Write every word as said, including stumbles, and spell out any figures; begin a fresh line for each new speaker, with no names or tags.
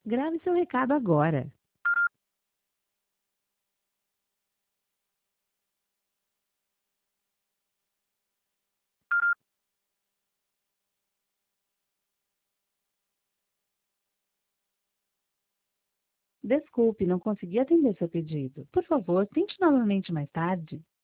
Grave seu recado agora. Desculpe, não consegui atender seu pedido. Por favor, tente novamente mais tarde.